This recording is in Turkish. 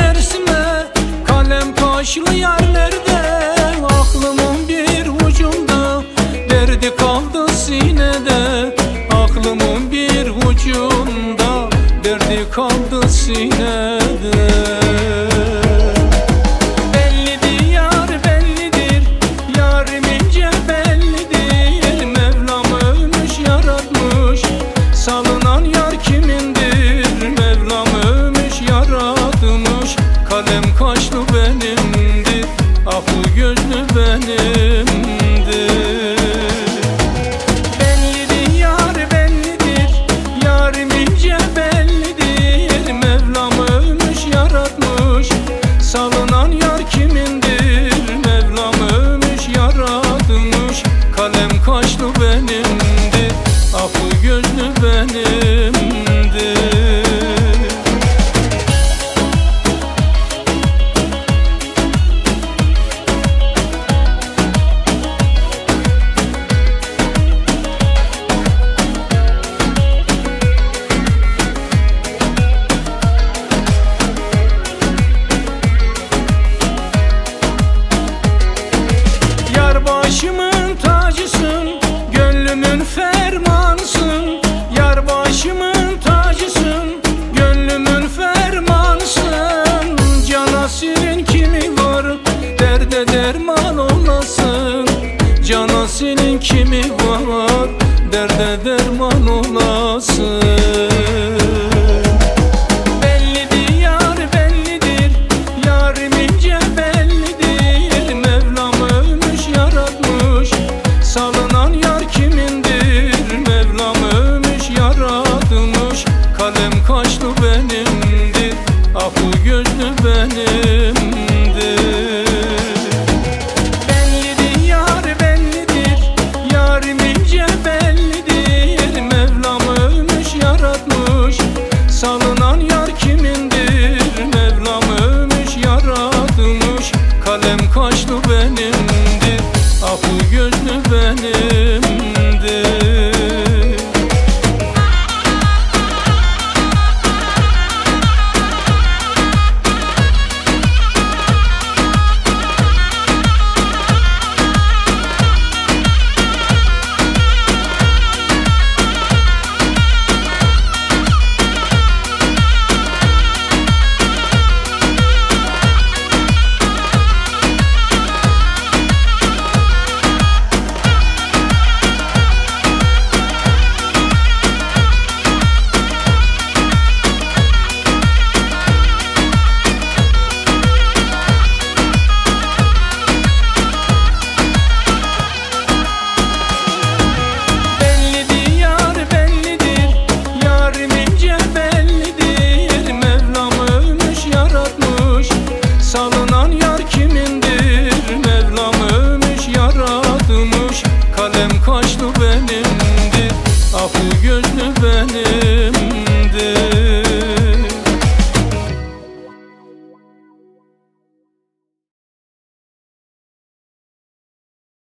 dersime, kalem kaşlı yerlerde. Aklımın bir ucunda, derdi kaldı sinede. Aklımın bir ucunda, derdi kaldı sinede. Bellidir yar bellidir, yarim ince bellidir. Mevlam övmüş yaratmış, salınan yar kimindir? Mevlam övmüş yaratmış, kalem kaşlı benimdir, aklı gözlü benimdir. Bellidir yar bellidir, yarim ince bellidir. Mevlam övmüş yaratmış, salınan yar kimindir? Mevlam övmüş yaratmış, kalem kaşlı benimdir, aklı gözlü benimdir. Yar başımın tacısın, gönlümün fermanısın. Yar başımın tacısın, gönlümün fermanısın. Canasinin kimi var, derde derman olasın. Canasinin kimi var, derde derman olasın. Bellidir yar bellidir, yarim ince bellidir. Mevlam övmüş yaratmış, salınan yar kimindir? Mevlam övmüş yaratmış, kalem kaşlı benimdir, aklı gözlü benimdir. Bellidir yar bellidir, yarim ince bellidir. Mevlam övmüş yaratmış, salınan yar kimindir? Mevlam övmüş yaratmış, kalem kaşlı benimdir, aklı gözlü benimdir. Salınan yar kimindir? Mevlam övmüş yaratmış, kalem kaşlı benimdir, aklı gözlü benimdir.